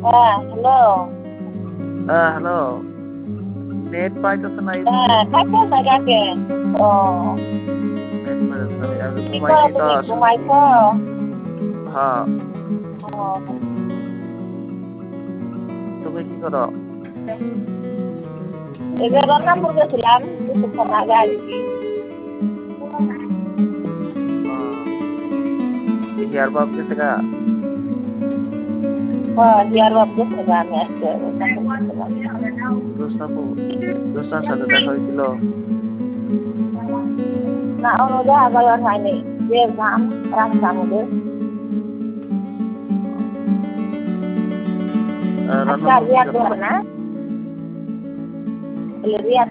Hello. Hello. Net পাইতেছে না এই দিকে। থাকো জায়গাকে। ও নেট পাইতেছে না। আমি কি করো ঘুমাইছি তো তুমি? শুনছি। ঘুমাইছো? হ্যাঁ। ও তুমি কি করো? এই যে রত্নাপুর গেছিলাম কিছুক্ষণ আগে আসছি। হিয়ার বাপ গেছে গা? হিয়ার বাপ গেছে গা, আমি আজকে রত্নাপুর গেছিলাম। দোস্তার সাথে দেখা হয়েছিল? না, অন্য দেখা করার হয়নি। যে ঘাম রাস্তা আমাদের আজকে আর রান্নাপুর রিয়াদ গেছো? যাবে না? রিয়াদ